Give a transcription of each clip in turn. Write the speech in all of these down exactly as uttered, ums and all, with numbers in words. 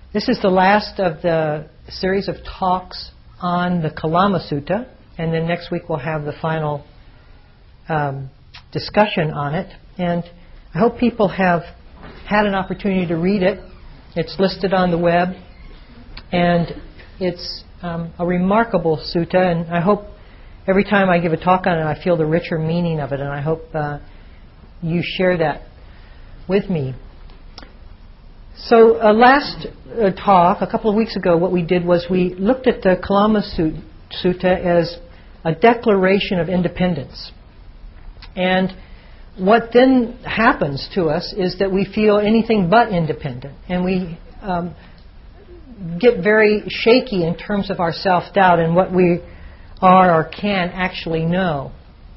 This is the last of the series of talks on the Kalama Sutta, and then next week we'll have the final um, discussion on it. And I hope people have had an opportunity to read it. It's listed on the web, and it's um, a remarkable sutta, and I hope every time I give a talk on it I feel the richer meaning of it, and I hope uh, you share that with me. So uh, last uh, talk, a couple of weeks ago, what we did was we looked at the Kalama Sutta as a declaration of independence. And what then happens to us is that we feel anything but independent, and we um, get very shaky in terms of our self-doubt and what we are or can actually know.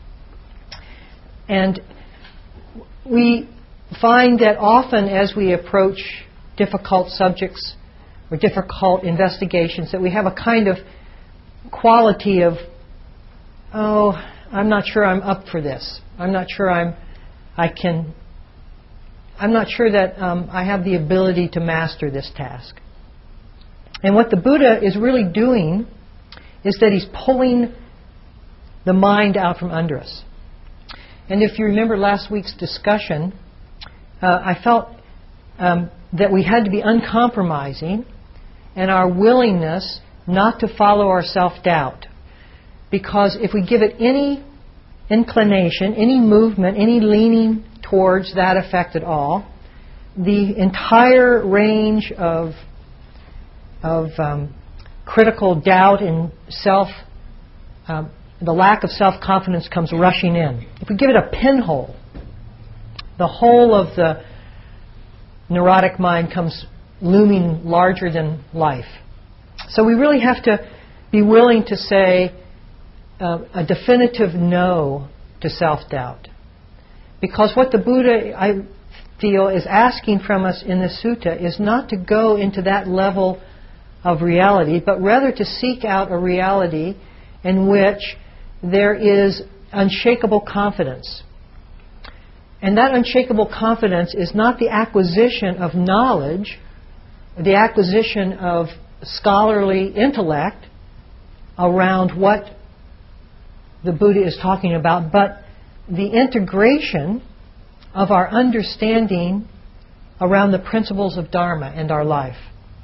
And we find that often as we approach difficult subjects or difficult investigations that we have a kind of quality of, oh, I'm not sure I'm up for this. I'm not sure I'm, I can, I'm not sure that um, I have the ability to master this task. And what the Buddha is really doing is that he's pulling the mind out from under us. And if you remember last week's discussion, uh, I felt um, that we had to be uncompromising in our willingness not to follow our self-doubt. Because if we give it any inclination, any movement, any leaning towards that effect at all, the entire range of, of um, critical doubt and self, um, the lack of self-confidence comes rushing in. If we give it a pinhole, the whole of the neurotic mind comes looming larger than life. So we really have to be willing to say uh, a definitive no to self-doubt. Because what the Buddha, I feel, is asking from us in the sutta is not to go into that level of reality, but rather to seek out a reality in which there is unshakable confidence. And that unshakable confidence is not the acquisition of knowledge, the acquisition of scholarly intellect around what the Buddha is talking about, but the integration of our understanding around the principles of Dharma and our life.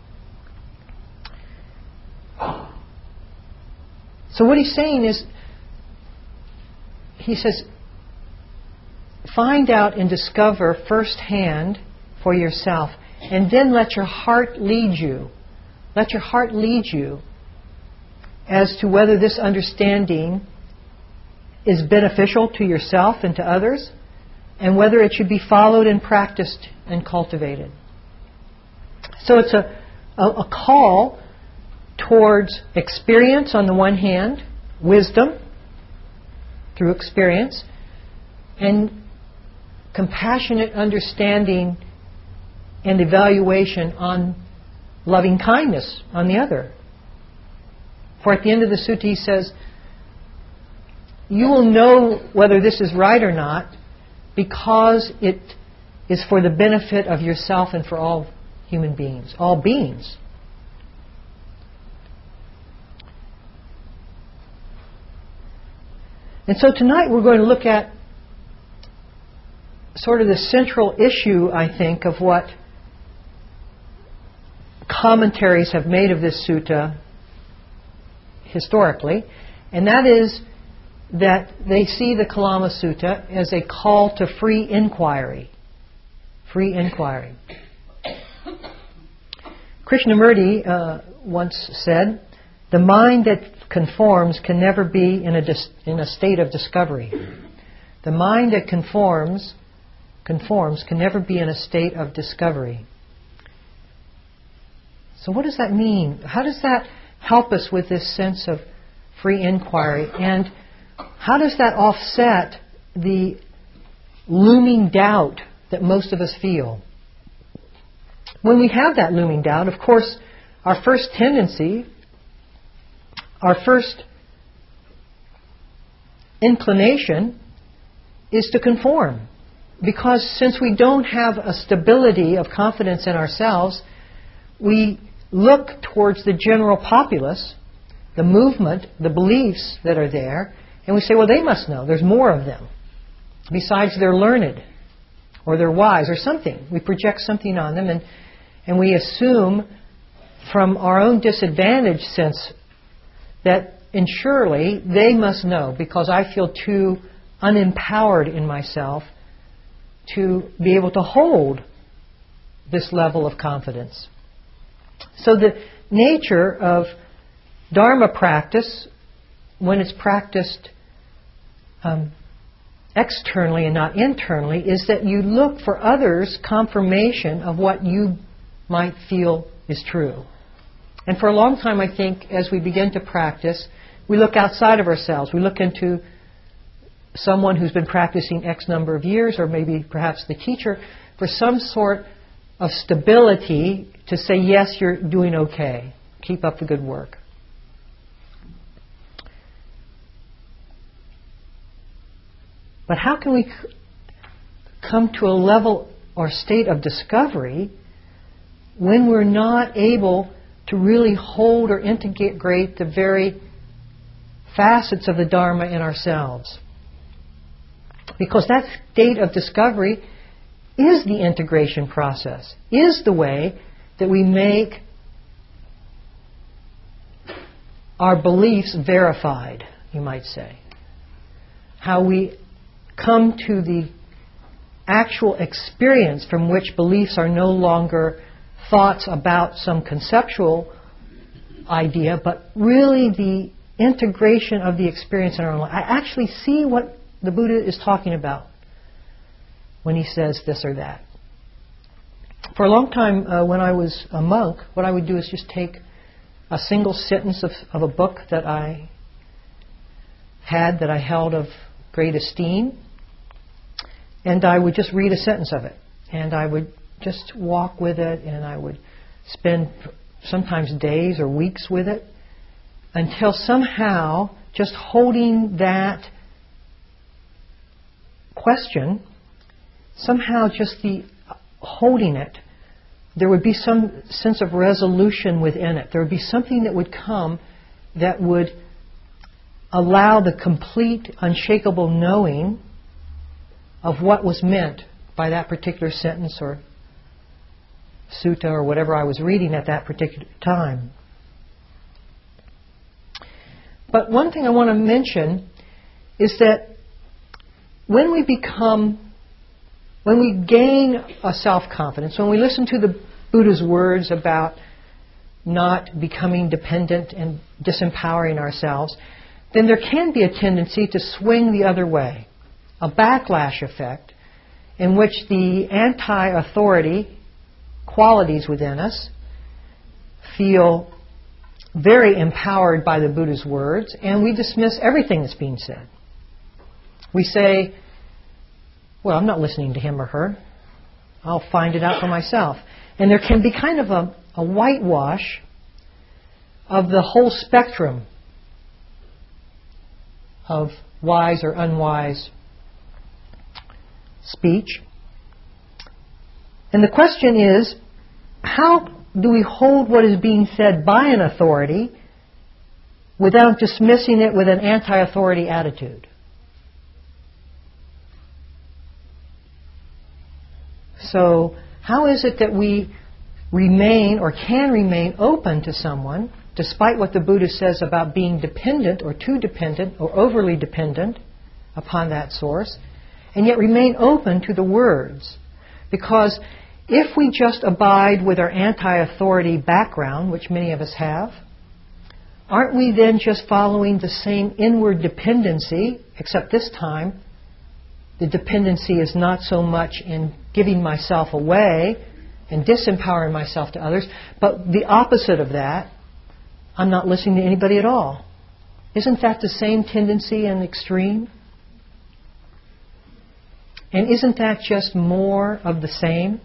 So what he's saying is, he says, find out and discover firsthand for yourself, and then let your heart lead you. Let your heart lead you as to whether this understanding is beneficial to yourself and to others, and whether it should be followed and practiced and cultivated. So it's a, a, a call towards experience on the one hand, wisdom through experience, and compassionate understanding and evaluation on loving kindness on the other. For at the end of the sutta he says, you will know whether this is right or not because it is for the benefit of yourself and for all human beings, all beings. And so tonight we're going to look at sort of the central issue, I think, of what commentaries have made of this sutta historically, and that is that they see the Kalama Sutta as a call to free inquiry. Free inquiry. Krishnamurti uh, once said, the mind that conforms can never be in a, dis- in a state of discovery. The mind that conforms conforms can never be in a state of discovery. So what does that mean? How does that help us with this sense of free inquiry? And how does that offset the looming doubt that most of us feel? When we have that looming doubt, of course, our first tendency, our first inclination is to conform. Because since we don't have a stability of confidence in ourselves, we look towards the general populace, the movement, the beliefs that are there, and we say, well, they must know. There's more of them. Besides, they're learned, or they're wise, or something. We project something on them, and, and we assume from our own disadvantaged sense that, and surely, they must know, because I feel too unempowered in myself to be able to hold this level of confidence. So the nature of Dharma practice, when it's practiced um, externally and not internally, is that you look for others' confirmation of what you might feel is true. And for a long time, I think, as we begin to practice, we look outside of ourselves. We look into someone who's been practicing X number of years, or maybe perhaps the teacher, for some sort of stability to say, yes, you're doing okay. Keep up the good work. But how can we c- come to a level or state of discovery when we're not able to really hold or integrate the very facets of the Dharma in ourselves? Because that state of discovery is the integration process, is the way that we make our beliefs verified, you might say. How we come to the actual experience from which beliefs are no longer thoughts about some conceptual idea, but really the integration of the experience in our own life. I actually see what the Buddha is talking about when he says this or that. For a long time, uh, when I was a monk, what I would do is just take a single sentence of, of a book that I had, that I held of great esteem, and I would just read a sentence of it. And I would just walk with it, and I would spend sometimes days or weeks with it, until somehow just holding that question, somehow just the holding it, there would be some sense of resolution within it. There would be something that would come that would allow the complete, unshakable knowing of what was meant by that particular sentence or sutta or whatever I was reading at that particular time. But one thing I want to mention is that when we become, when we gain a self-confidence, when we listen to the Buddha's words about not becoming dependent and disempowering ourselves, then there can be a tendency to swing the other way, a backlash effect in which the anti-authority qualities within us feel very empowered by the Buddha's words, and we dismiss everything that's being said. We say, well, I'm not listening to him or her. I'll find it out for myself. And there can be kind of a, a whitewash of the whole spectrum of wise or unwise speech. And the question is, how do we hold what is being said by an authority without dismissing it with an anti-authority attitude? So, how is it that we remain or can remain open to someone, despite what the Buddha says about being dependent or too dependent or overly dependent upon that source, and yet remain open to the words? Because if we just abide with our anti-authority background, which many of us have, aren't we then just following the same inward dependency, except this time the dependency is not so much in giving myself away and disempowering myself to others, but the opposite of that, I'm not listening to anybody at all. Isn't that the same tendency and extreme? And isn't that just more of the same?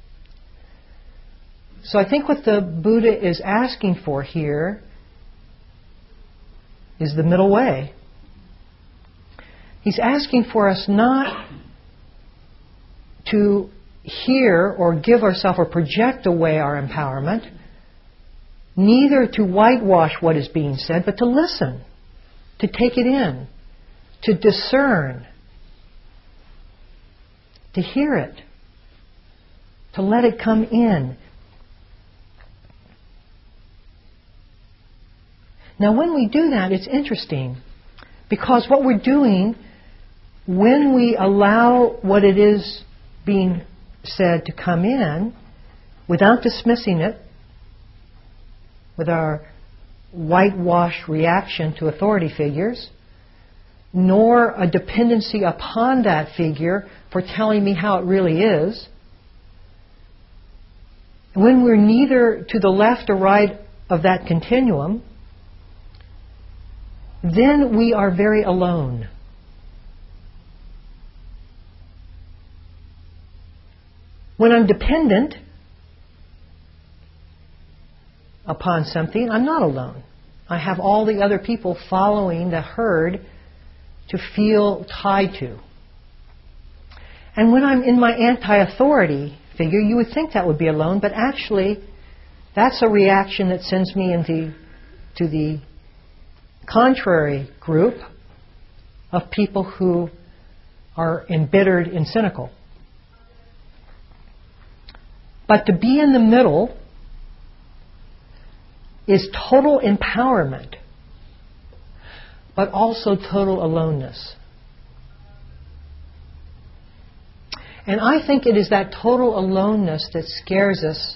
So I think what the Buddha is asking for here is the middle way. He's asking for us not to hear or give ourselves or project away our empowerment, neither to whitewash what is being said, but to listen, to take it in, to discern, to hear it, to let it come in. Now when we do that, it's interesting, because what we're doing when we allow what it is being said to come in, without dismissing it, with our whitewash reaction to authority figures, nor a dependency upon that figure for telling me how it really is. When we're neither to the left or right of that continuum, then we are very alone. When I'm dependent upon something, I'm not alone. I have all the other people following the herd to feel tied to. And when I'm in my anti-authority figure, you would think that would be alone, but actually that's a reaction that sends me into to the contrary group of people who are embittered and cynical. But to be in the middle is total empowerment, but also total aloneness. And I think it is that total aloneness that scares us,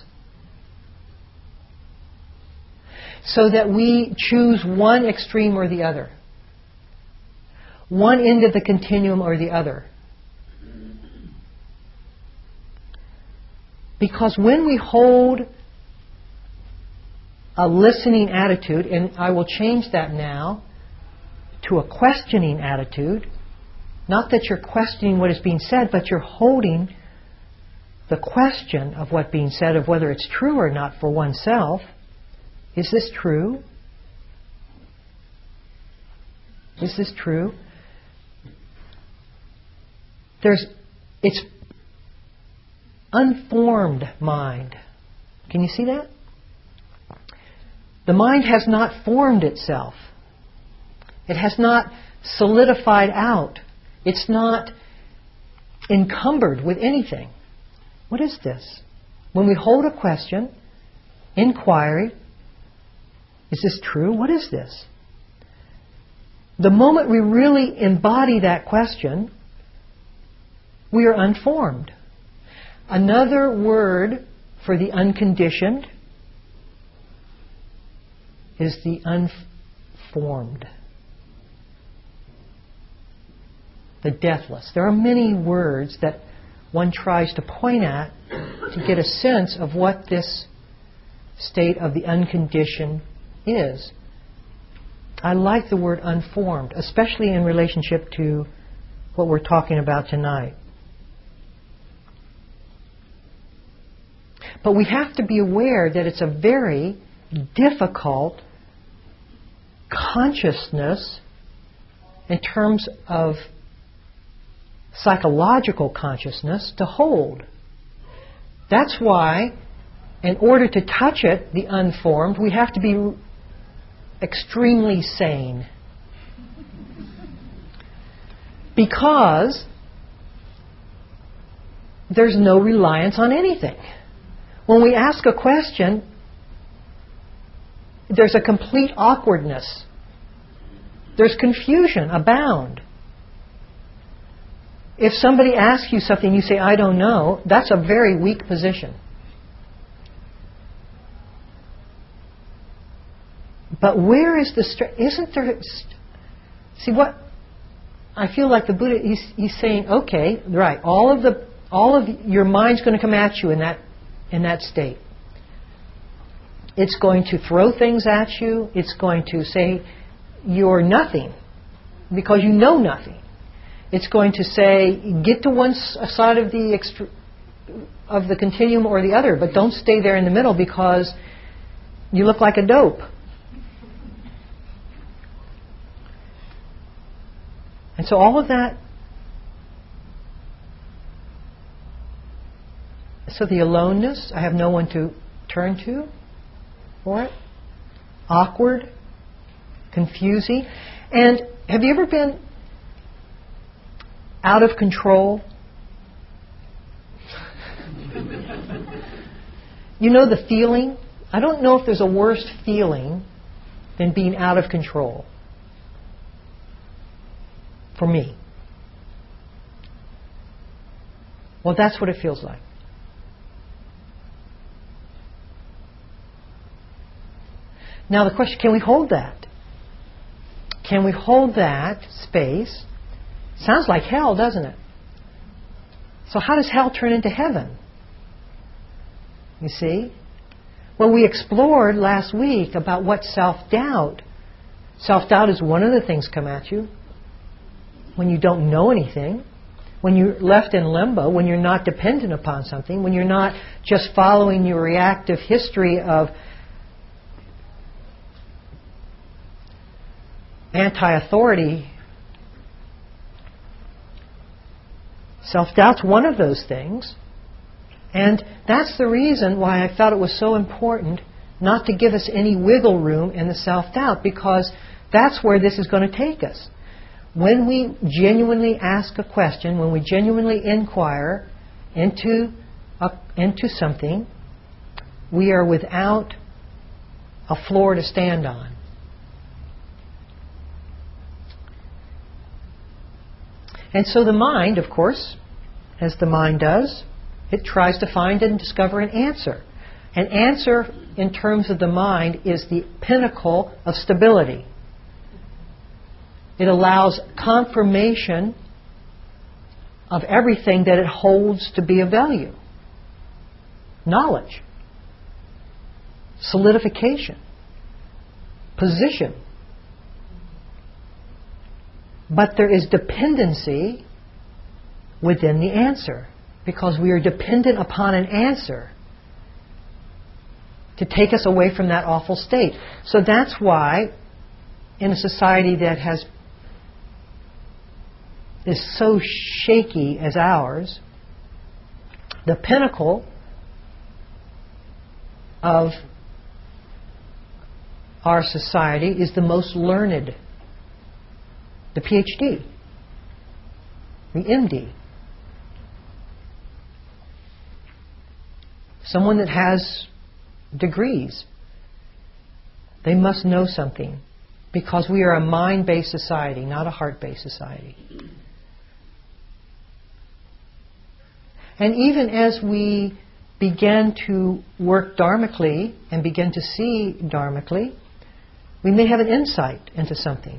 so that we choose one extreme or the other, one end of the continuum or the other. Because when we hold a listening attitude, and I will change that now to a questioning attitude, not that you're questioning what is being said, but you're holding the question of what being said, of whether it's true or not for oneself. Is this true? Is this true? There's, it's unformed mind. Can you see that? The mind has not formed itself. It has not solidified out. It's not encumbered with anything. What is this? When we hold a question, inquiry, is this true? What is this? The moment we really embody that question, we are unformed. Another word for the unconditioned is the unformed. The deathless. There are many words that one tries to point at to get a sense of what this state of the unconditioned is. I like the word unformed, especially in relationship to what we're talking about tonight. But we have to be aware that it's a very difficult consciousness in terms of psychological consciousness to hold. That's why, in order to touch it, the unformed, we have to be extremely sane. Because there's no reliance on anything. When we ask a question, there's a complete awkwardness. There's confusion abound. If somebody asks you something, you say, I don't know, that's a very weak position. But where is the strength? Isn't there... St- See what... I feel like the Buddha, he's, he's saying, okay, right, all of the, all of the, your mind's going to come at you in that, in that state. It's going to throw things at you. It's going to say you're nothing because you know nothing. It's going to say get to one side of the extre- of the continuum or the other, but don't stay there in the middle because you look like a dope. And so all of that So the aloneness, I have no one to turn to for it. Awkward, confusing. And have you ever been out of control? You know the feeling? I don't know if there's a worse feeling than being out of control. For me. Well, that's what it feels like. Now the question, can we hold that? Can we hold that space? Sounds like hell, doesn't it? So how does hell turn into heaven? You see? Well, we explored last week about what self-doubt. Self-doubt is one of the things come at you when you don't know anything, when you're left in limbo, when you're not dependent upon something, when you're not just following your reactive history of anti-authority. Self-doubt's one of those things. And that's the reason why I felt it was so important not to give us any wiggle room in the self-doubt, because that's where this is going to take us. When we genuinely ask a question, when we genuinely inquire into a, into something, we are without a floor to stand on. And so the mind, of course, as the mind does, it tries to find and discover an answer. An answer, in terms of the mind, is the pinnacle of stability. It allows confirmation of everything that it holds to be of value. Knowledge. Solidification. Position. But there is dependency within the answer, because we are dependent upon an answer to take us away from that awful state. So that's why, in a society that has is so shaky as ours, the pinnacle of our society is the most learned, the P H D, the M D. Someone that has degrees. They must know something, because we are a mind-based society, not a heart-based society. And even as we begin to work dharmically and begin to see dharmically, we may have an insight into something.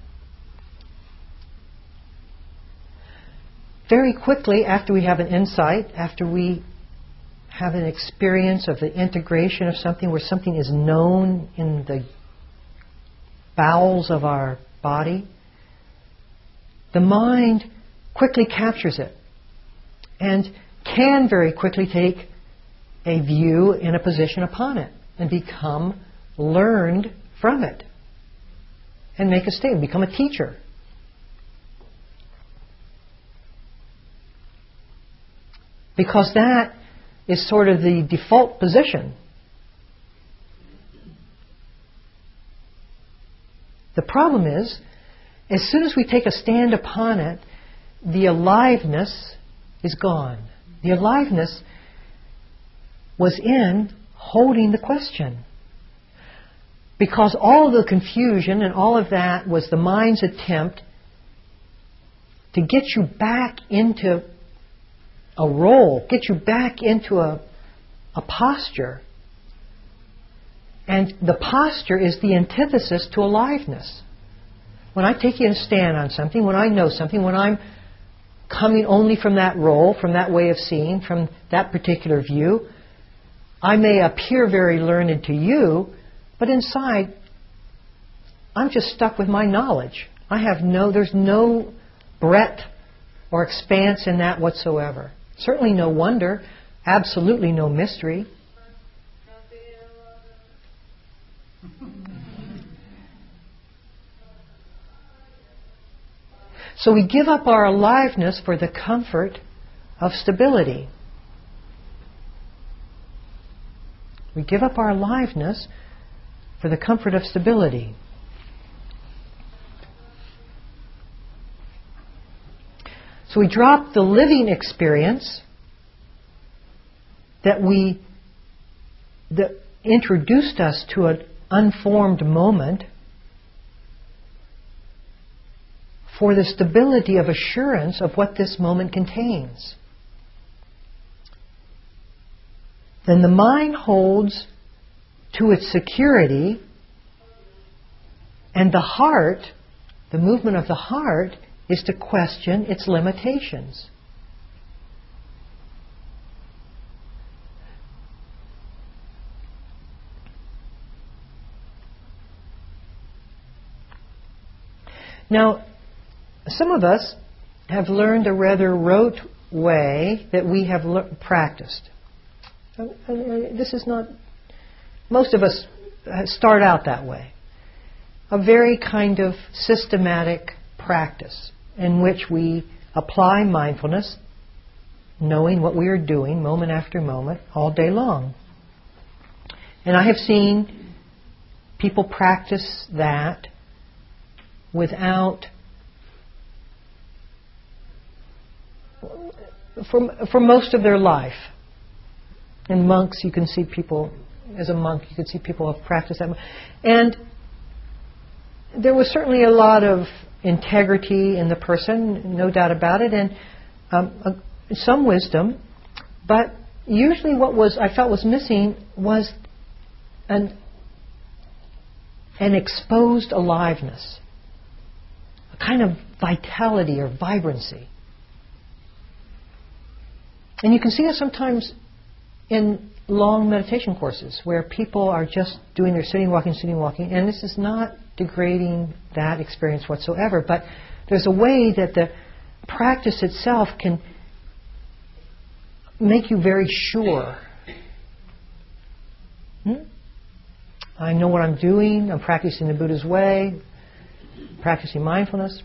Very quickly after we have an insight, after we have an experience of the integration of something where something is known in the bowels of our body, the mind quickly captures it and can very quickly take a view and a position upon it and become learned from it and make a statement, become a teacher. Because that is sort of the default position. The problem is, as soon as we take a stand upon it, the aliveness is gone. The aliveness was in holding the question. Because all of the confusion and all of that was the mind's attempt to get you back into a role, get you back into a, a posture. And the posture is the antithesis to aliveness. When I take you a stand on something, when I know something, when I'm coming only from that role, from that way of seeing, from that particular view, I may appear very learned to you, but inside, I'm just stuck with my knowledge. I have no, there's no breadth or expanse in that whatsoever. Certainly no wonder, absolutely no mystery. So we give up our aliveness for the comfort of stability. We give up our aliveness for the comfort of stability. So we drop the living experience that we that introduced us to an unformed moment for the stability of assurance of what this moment contains. Then the mind holds to its security, and the heart, the movement of the heart, is to question its limitations. Now, some of us have learned a rather rote way that we have le- practiced. This is not, most of us start out that way. A very kind of systematic practice in which we apply mindfulness, knowing what we are doing moment after moment, all day long. And I have seen people practice that without, for, for most of their life. In monks, you can see people, as a monk, you can see people have practiced that. And there was certainly a lot of integrity in the person, no doubt about it, and um, uh, some wisdom. But usually what was I felt was missing was an, an exposed aliveness, a kind of vitality or vibrancy. And you can see it sometimes in long meditation courses where people are just doing their sitting, walking, sitting, walking, and this is not degrading that experience whatsoever, but there's a way that the practice itself can make you very sure. Hmm? I know what I'm doing, I'm practicing the Buddha's way, practicing mindfulness.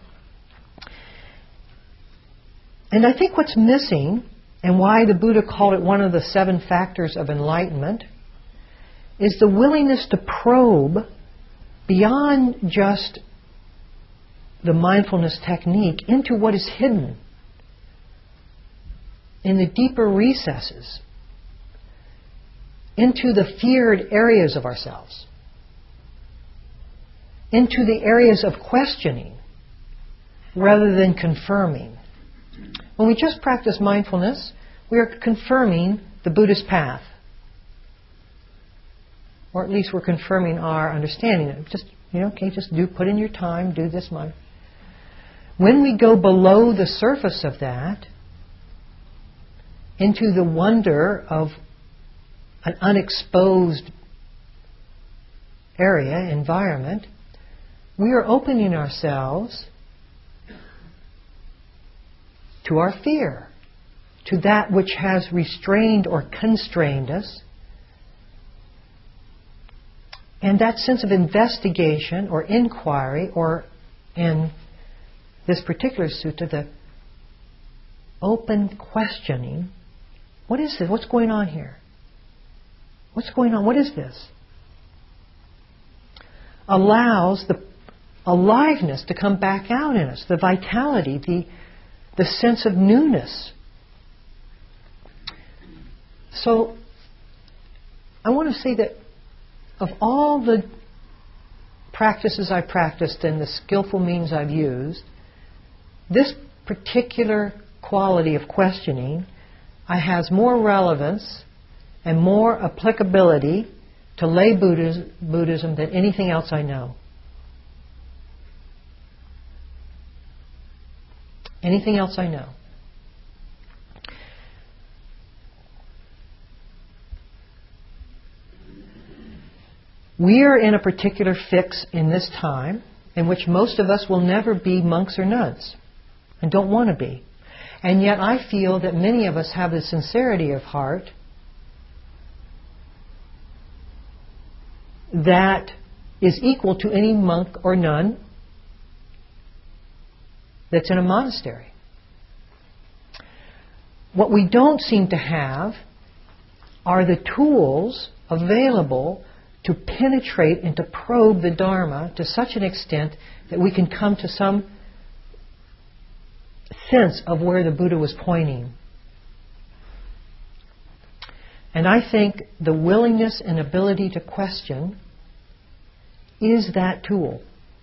And I think what's missing, and why the Buddha called it one of the seven factors of enlightenment, is the willingness to probe beyond just the mindfulness technique into what is hidden in the deeper recesses, into the feared areas of ourselves, into the areas of questioning rather than confirming. When we just practice mindfulness, we are confirming the Buddhist path. Or at least we're confirming our understanding. Just, you know, okay, just do, put in your time, do this much. When we go below the surface of that, into the wonder of an unexposed area, environment, we are opening ourselves to our fear, to that which has restrained or constrained us. And that sense of investigation or inquiry, or in this particular sutta, the open questioning, what is this? What's going on here? What's going on? What is this? Allows the aliveness to come back out in us, the vitality, the, the sense of newness. So, I want to say that of all the practices I've practiced and the skillful means I've used, this particular quality of questioning I has more relevance and more applicability to lay Buddhism, Buddhism than anything else I know. Anything else I know. We are in a particular fix in this time in which most of us will never be monks or nuns and don't want to be. And yet I feel that many of us have the sincerity of heart that is equal to any monk or nun that's in a monastery. What we don't seem to have are the tools available to penetrate and to probe the Dharma to such an extent that we can come to some sense of where the Buddha was pointing. And I think the willingness and ability to question is that tool.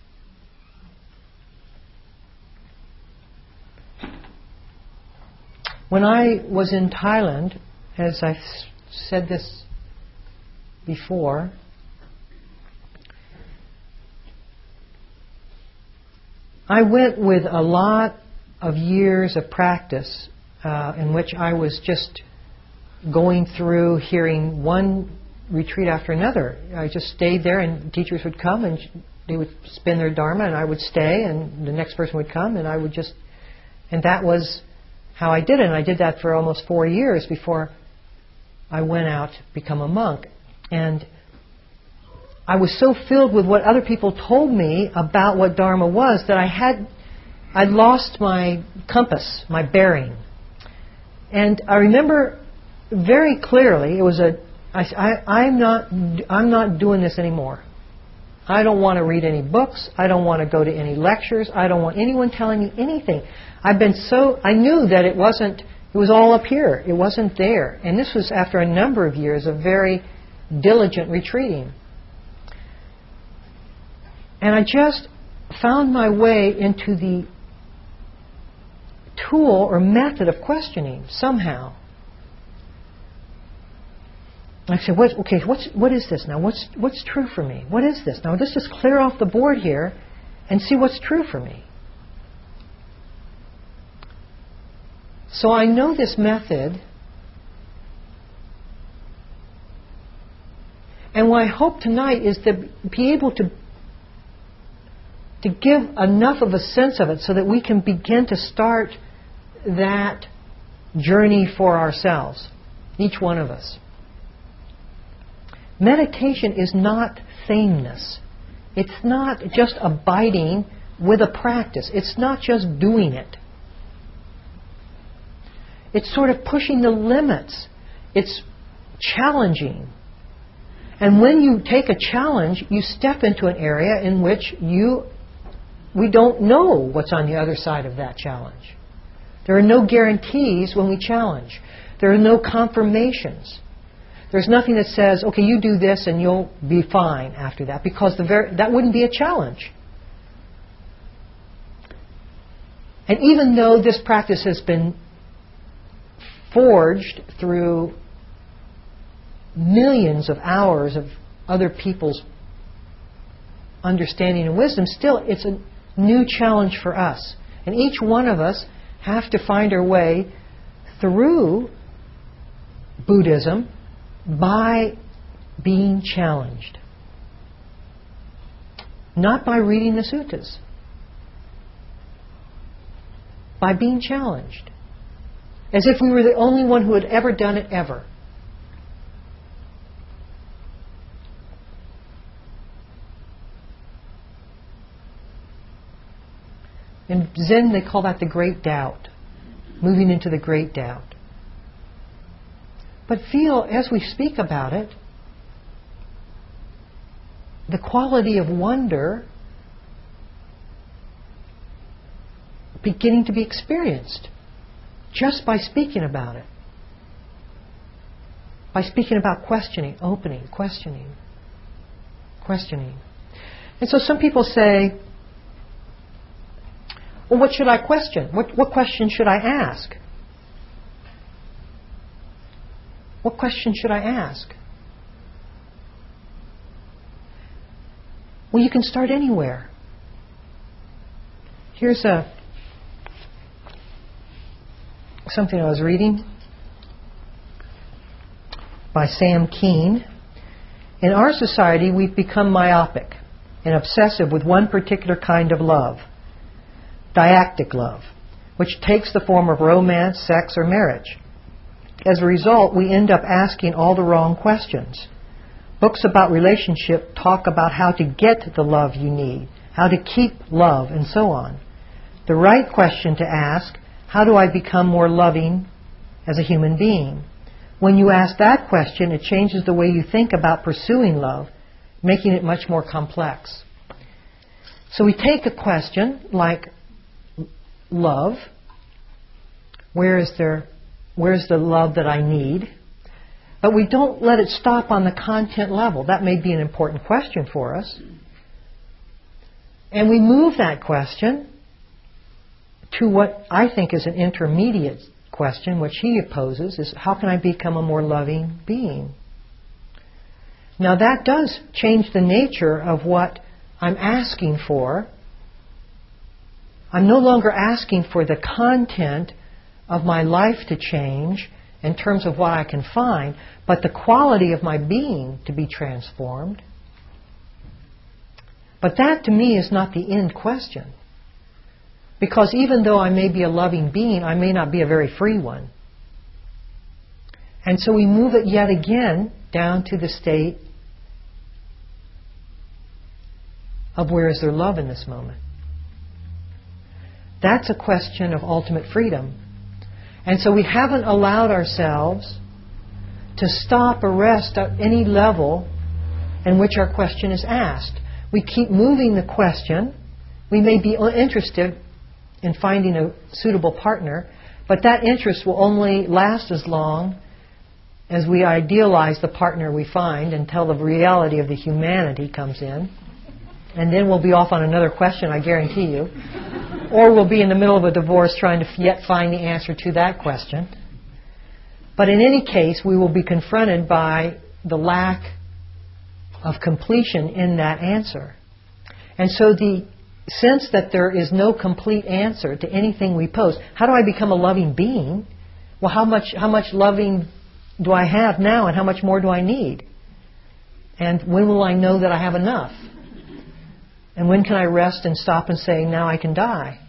When I was in Thailand, as I've said this before, I went with a lot of years of practice uh, in which I was just going through, hearing one retreat after another. I just stayed there, and teachers would come and they would spin their Dharma, and I would stay, and the next person would come, and I would just, and that was how I did it. And I did that for almost four years before I went out to become a monk. And I was so filled with what other people told me about what Dharma was that I had, I lost my compass, my bearing. And I remember very clearly, it was a, I, I, I'm not, I'm not doing this anymore. I don't want to read any books. I don't want to go to any lectures. I don't want anyone telling me anything. I've been so, I knew that it wasn't, it was all up here. It wasn't there. And this was after a number of years of very diligent retreating. And I just found my way into the tool or method of questioning somehow. I said, what, okay, what's, what is this now? What's, what's true for me? What is this? Now let's just clear off the board here and see what's true for me. So I know this method, and what I hope tonight is to be able to to give enough of a sense of it so that we can begin to start that journey for ourselves, each one of us. Meditation is not sameness. It's not just abiding with a practice. It's not just doing it. It's sort of pushing the limits. It's challenging. And when you take a challenge, you step into an area in which you, we don't know what's on the other side of that challenge. There are no guarantees when we challenge. There are no confirmations. There's nothing that says, okay, you do this and you'll be fine after that, because the ver- that wouldn't be a challenge. And even though this practice has been forged through millions of hours of other people's understanding and wisdom, still it's a new challenge for us. And each one of us have to find our way through Buddhism by being challenged. Not by reading the suttas. By being challenged. As if we were the only one who had ever done it ever. In Zen they call that the great doubt. Moving into the great doubt. But feel, as we speak about it, the quality of wonder beginning to be experienced just by speaking about it. By speaking about questioning, opening, questioning, questioning. And so some people say, well, what should I question? What, what question should I ask? What question should I ask? Well, you can start anywhere. Here's a something I was reading by Sam Keen. In our society, we've become myopic and obsessive with one particular kind of love, didactic love, which takes the form of romance, sex, or marriage. As a result, we end up asking all the wrong questions. Books about relationship talk about how to get the love you need, how to keep love, and so on. The right question to ask, how do I become more loving as a human being? when you ask that question, it changes the way you think about pursuing love, making it much more complex. So we take a question like love. Where is there, where's the love that I need? But we don't let it stop on the content level. That may be an important question for us. And we move that question to what I think is an intermediate question, which he opposes, is how can I become a more loving being? Now that does change the nature of what I'm asking for. I'm no longer asking for the content of my life to change in terms of what I can find, but the quality of my being to be transformed. But that to me is not the end question. Because even though I may be a loving being, I may not be a very free one. And so we move it yet again down to the state of where is there love in this moment. That's a question of ultimate freedom. And so we haven't allowed ourselves to stop or rest at any level in which our question is asked. We keep moving the question. We may be interested in finding a suitable partner, but that interest will only last as long as we idealize the partner we find until the reality of the humanity comes in. And then we'll be off on another question, I guarantee you. Or we'll be in the middle of a divorce trying to yet find the answer to that question. But in any case, we will be confronted by the lack of completion in that answer. And so the sense that there is no complete answer to anything we pose. How do I become a loving being? Well, how much how much loving do I have now, and how much more do I need? And when will I know that I have enough? And when can I rest and stop and say, now I can die?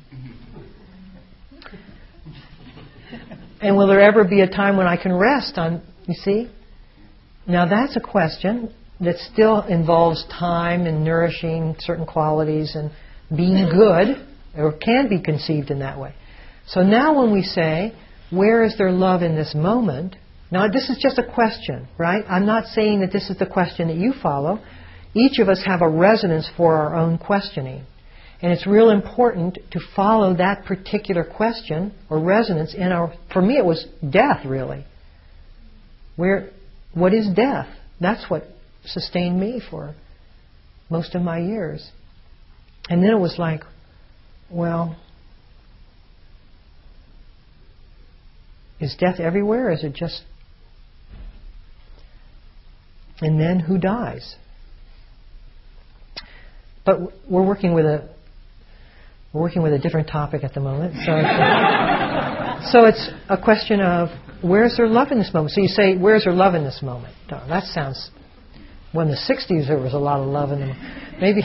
And will there ever be a time when I can rest on, you see? Now that's a question that still involves time and nourishing certain qualities and being good, or can be conceived in that way. So now when we say, where is there love in this moment? Now this is just a question, right? I'm not saying that this is the question that you follow. Each of us have a resonance for our own questioning. And it's real important to follow that particular question or resonance in our... For me it was death, really. Where, what is death? That's what sustained me for most of my years. And then it was like, well, is death everywhere? Or is it just... And then who dies? But we're working with a we're working with a different topic at the moment. So it's a, so it's a question of where's there love in this moment? So you say, where's there love in this moment? Oh, that sounds... Well, in the sixties there was a lot of love in them. Maybe...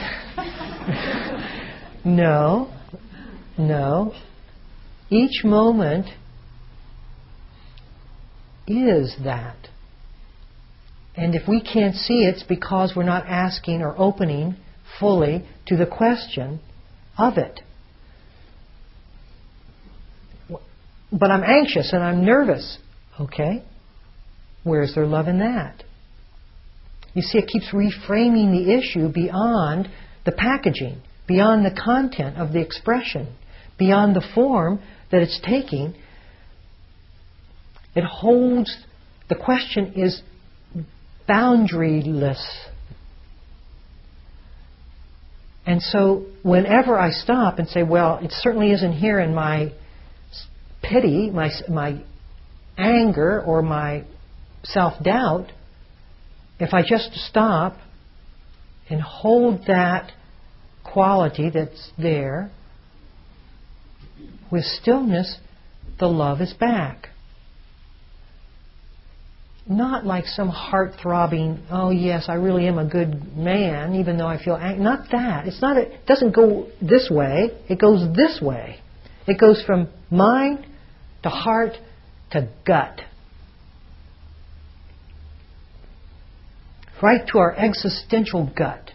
No. No. Each moment is that. And if we can't see it, it's because we're not asking or opening fully to the question of it. But I'm anxious and I'm nervous. Okay. Where's there love in that? You see, it keeps reframing the issue beyond the packaging, beyond the content of the expression, beyond the form that it's taking. It holds, the question is boundaryless. And so whenever I stop and say, well, it certainly isn't here in my pity, my, my anger, or my self-doubt, if I just stop and hold that quality that's there, with stillness, the love is back. Not like some heart-throbbing, oh yes, I really am a good man, even though I feel angry. Not that. It's not. A, it doesn't go this way. It goes this way. It goes from mind to heart to gut. Right to our existential gut.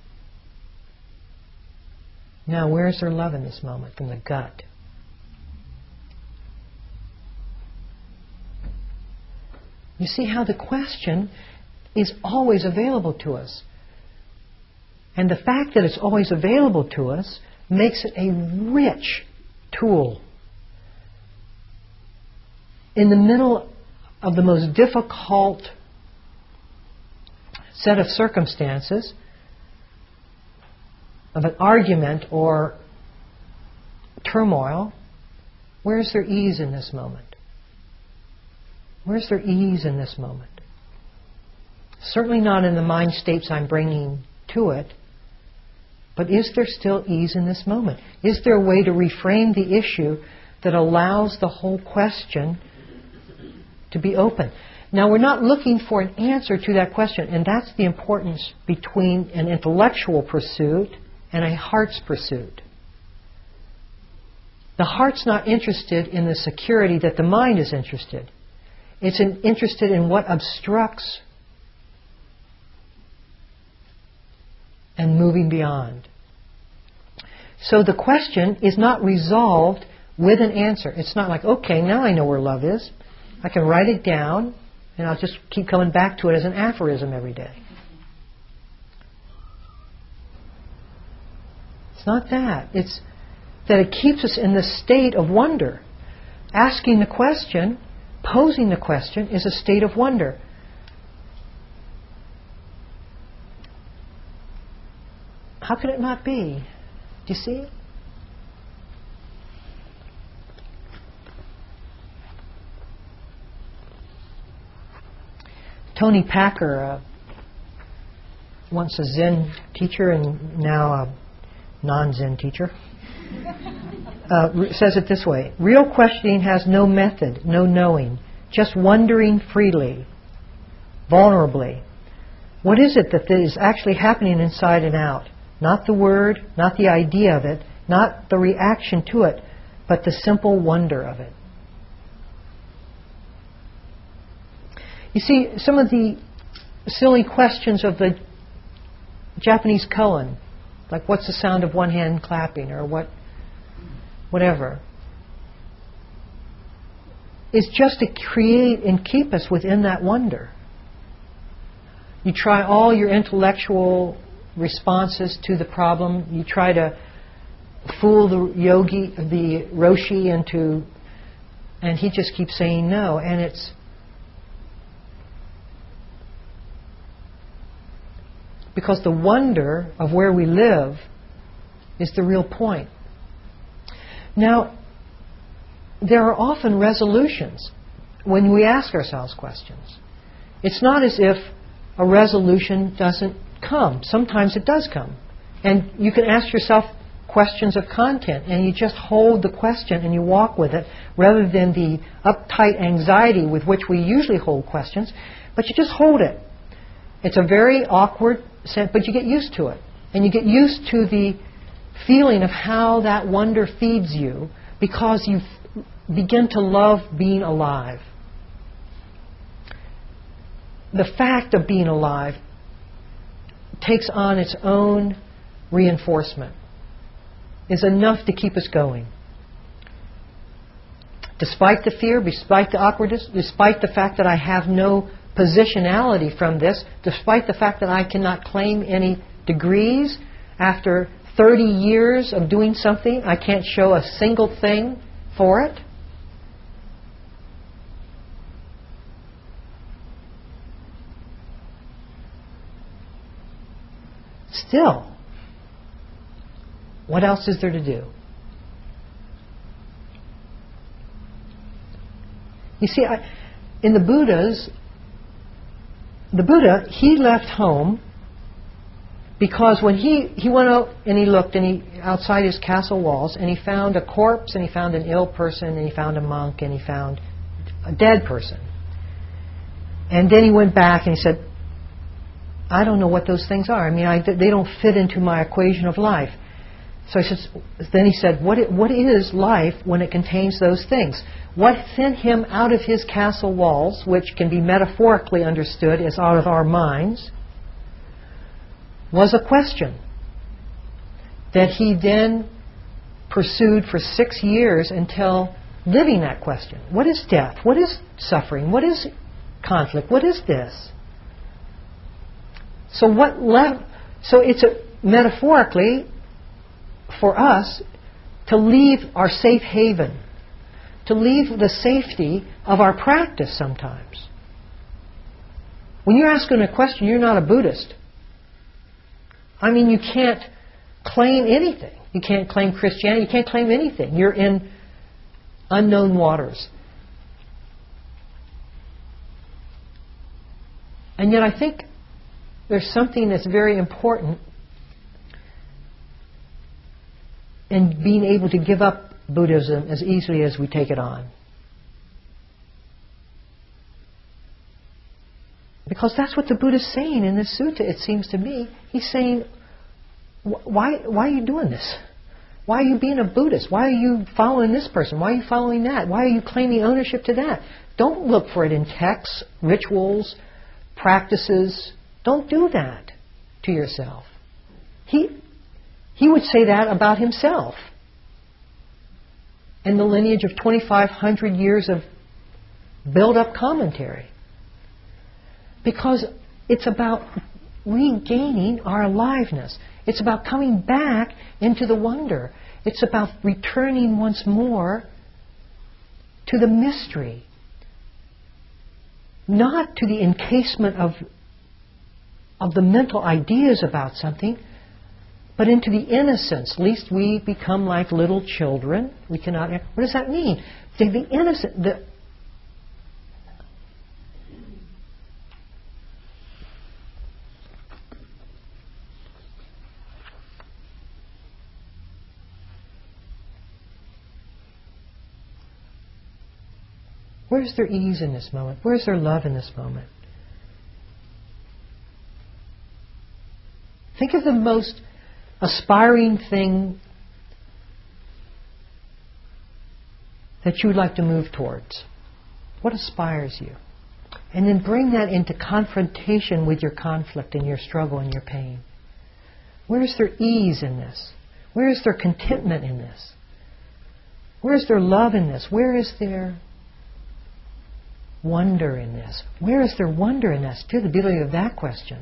Now, where is there love in this moment from the gut? You see how the question is always available to us. And the fact that it's always available to us makes it a rich tool. In the middle of the most difficult set of circumstances, of an argument or turmoil, where's there ease in this moment? Where's there ease in this moment? Certainly not in the mind states I'm bringing to it, but is there still ease in this moment? Is there a way to reframe the issue that allows the whole question to be open? Now, we're not looking for an answer to that question, and that's the importance between an intellectual pursuit and a heart's pursuit. The heart's not interested in the security that the mind is interested. It's in, interested in what obstructs and moving beyond. So the question is not resolved with an answer. It's not like, okay, now I know where love is. I can write it down, and I'll just keep coming back to it as an aphorism every day. It's not that. It's that it keeps us in the state of wonder. Asking the question, posing the question, is a state of wonder. How could it not be? Do you see it? Tony Packer, uh, once a Zen teacher and now a non-Zen teacher, uh, says it this way: real questioning has no method, no knowing, just wondering freely, vulnerably. What is it that is actually happening inside and out? Not the word, not the idea of it, not the reaction to it, but the simple wonder of it. You see, some of the silly questions of the Japanese koan, like what's the sound of one hand clapping, or what, whatever, is just to create and keep us within that wonder. You try all your intellectual responses to the problem. You try to fool the yogi, the Roshi, into, and he just keeps saying no. And it's because the wonder of where we live is the real point. Now, there are often resolutions when we ask ourselves questions. It's not as if a resolution doesn't come. Sometimes it does come. And you can ask yourself questions of content, and you just hold the question and you walk with it, rather than the uptight anxiety with which we usually hold questions. But you just hold it. It's a very awkward sense, but you get used to it. And you get used to the feeling of how that wonder feeds you, because you begin to love being alive. The fact of being alive takes on its own reinforcement, is enough to keep us going. Despite the fear, despite the awkwardness, despite the fact that I have no positionality from this, despite the fact that I cannot claim any degrees, after thirty years of doing something, I can't show a single thing for it. Still, what else is there to do? You see, I, in the Buddhas, the Buddha, he left home because when he, he went out and he looked and he outside his castle walls, and he found a corpse, and he found an ill person, and he found a monk, and he found a dead person. And then he went back and he said, I don't know what those things are. I mean, I, they don't fit into my equation of life. So I said, then he said, what, it, what is life when it contains those things? What sent him out of his castle walls, which can be metaphorically understood as out of our minds, was a question that he then pursued for six years until living that question. What is death? What is suffering? What is conflict? What is this? So what left? So it's a, metaphorically for us to leave our safe haven, to leave the safety of our practice sometimes. When you're asking a question, you're not a Buddhist. I mean, you can't claim anything. You can't claim Christianity. You can't claim anything. You're in unknown waters. And yet I think there's something that's very important in being able to give up Buddhism as easily as we take it on. Because that's what the Buddha's saying in this sutta, it seems to me. He's saying, why, why are you doing this? Why are you being a Buddhist? Why are you following this person? Why are you following that? Why are you claiming ownership to that? Don't look for it in texts, rituals, practices. Don't do that to yourself. He, he would say that about himself. And the lineage of twenty-five hundred years of built-up commentary. Because it's about regaining our aliveness. It's about coming back into the wonder. It's about returning once more to the mystery. Not to the encasement of, of the mental ideas about something, but into the innocence. Lest we become like little children. We cannot. What does that mean? The, the innocent. The, Where's their ease in this moment? Where's their love in this moment? Think of the most aspiring thing that you would like to move towards. What aspires you? And then bring that into confrontation with your conflict and your struggle and your pain. Where is their ease in this? Where is their contentment in this? Where is their love in this? Where is their wonder in this? Where is their wonder in this? To the beauty of that question.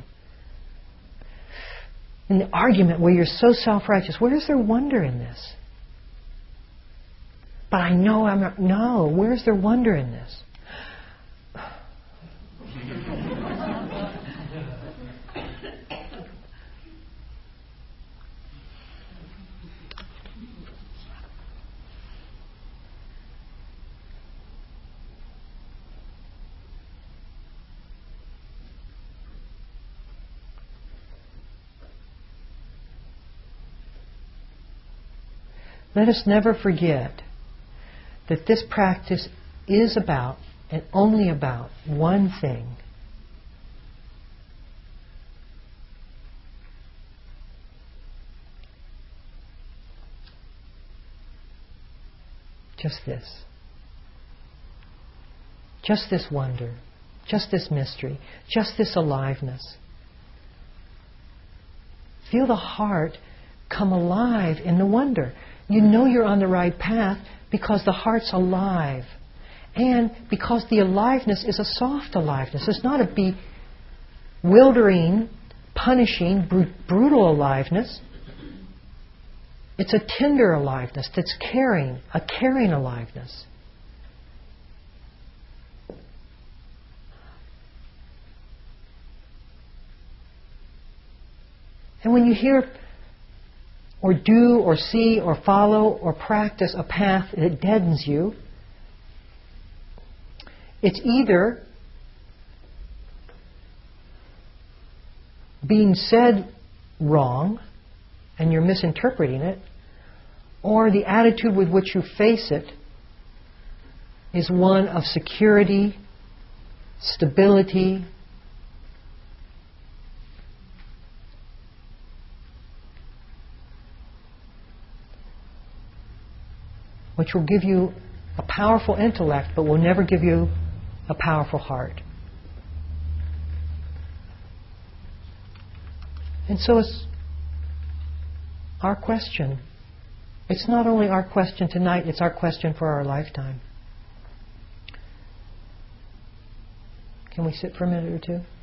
In the argument where you're so self-righteous, where is their wonder in this? But I know I'm not. No, where is their wonder in this? Let us never forget that this practice is about and only about one thing. Just this. Just this wonder. Just this mystery. Just this aliveness. Feel the heart come alive in the wonder. You know you're on the right path because the heart's alive. And because the aliveness is a soft aliveness. It's not a bewildering, punishing, br- brutal aliveness. It's a tender aliveness that's caring, a caring aliveness. And when you hear or do or see or follow or practice a path that deadens you, it's either being said wrong and you're misinterpreting it, or the attitude with which you face it is one of security, stability, which will give you a powerful intellect, but will never give you a powerful heart. And so it's our question. It's not only our question tonight, it's our question for our lifetime. Can we sit for a minute or two?